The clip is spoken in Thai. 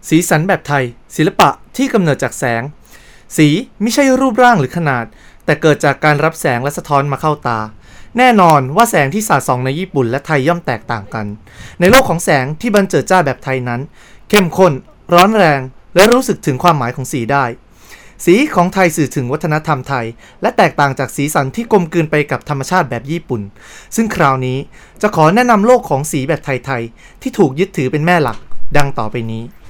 สีสันแบบไทยศิลปะที่กำเนิดจากแสงสีไม่ใช่รูปร่างหรือขนาดแต่เกิดจากการรับแสงและสะท้อนมาเข้าตาแน่นอนว่าแสงที่สาดส่องในญี่ปุ่นและไทยย่อมแตกต่างกันในโลกของแสงที่บันเจิดจ้าแบบไทยนั้นเข้มข้นร้อนแรงและรู้สึกถึงความหมายของสีได้สีของไทยสื่อถึงวัฒนธรรมไทยและแตกต่างจากสีสันที่กลมกลืนไปกับธรรมชาติแบบญี่ปุ่นซึ่งคราวนี้จะขอแนะนำโลกของสีแบบไทยๆที่ถูกยึดถือเป็นแม่หลักดังต่อไปนี้